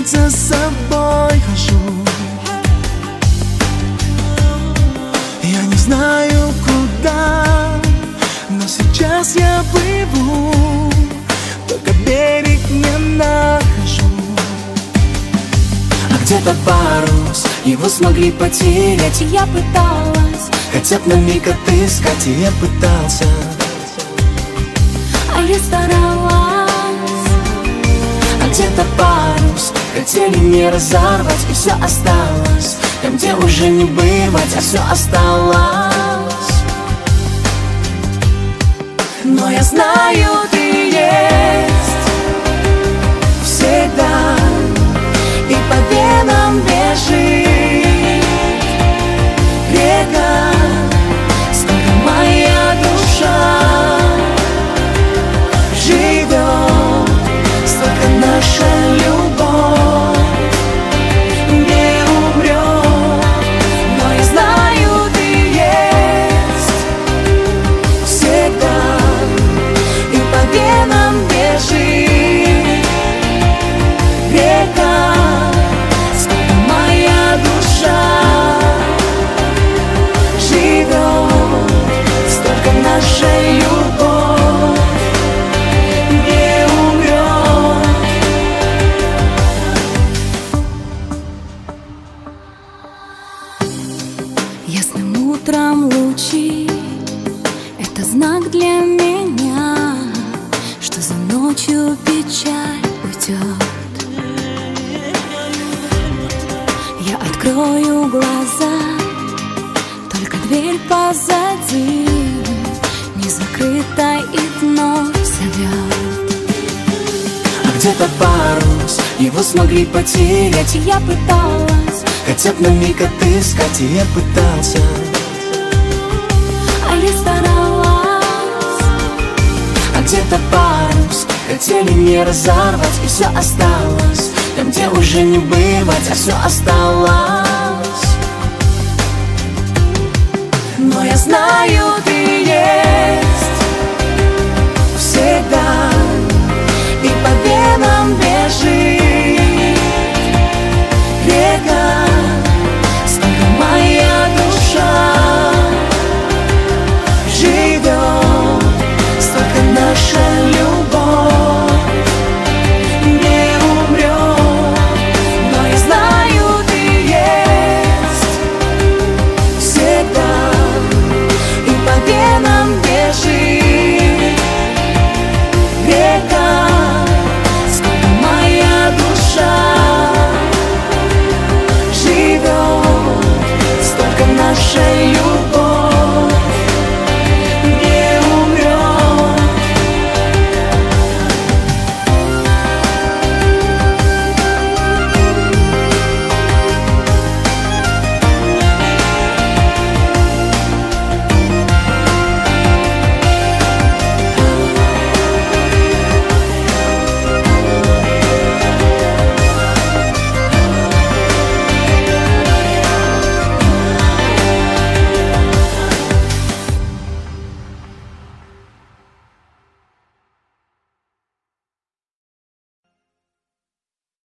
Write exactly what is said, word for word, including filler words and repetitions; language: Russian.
год за собой хожу. Я не знаю куда, но сейчас я плыву, только берег не нахожу. А где-то парус, его смогли потерять, и я пыталась хотя б на миг отыскать, и я пытался, а я старалась. А где-то парус хотели не разорвать, и все осталось там, где уже не бывать, а все осталось. Но я знаю, ты есть всегда, и по венам бежит река, сколько моя душа живет, столько наша любовь не умрет. Но я знаю, ты есть всегда, и по венам бежит река, сколько моя душа живет, столько наша любовь не умрет. Ясным утром лучи — это знак для меня, что за ночью печаль уйдет. Я открою глаза, только дверь позади не закрыта и вновь зовет. А где-то парус, его смогли потерять, и я пыталась хотя б на миг отыскать, и я пытался, а я старалась. А где-то парус хотели не разорвать, и все осталось там, где уже не бывать, а все осталось. Но я знаю, ты есть